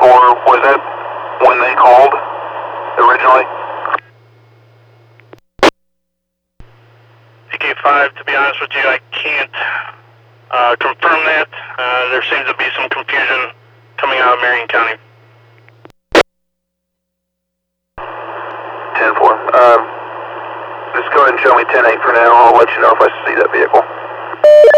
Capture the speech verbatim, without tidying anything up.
four, was that when they called originally? P K five, to be honest with you, I can't uh, confirm that. Uh, there seems to be some confusion coming out of Marion County. ten four. Um, just go ahead and show me ten eight for now. I'll let you know if I see that vehicle.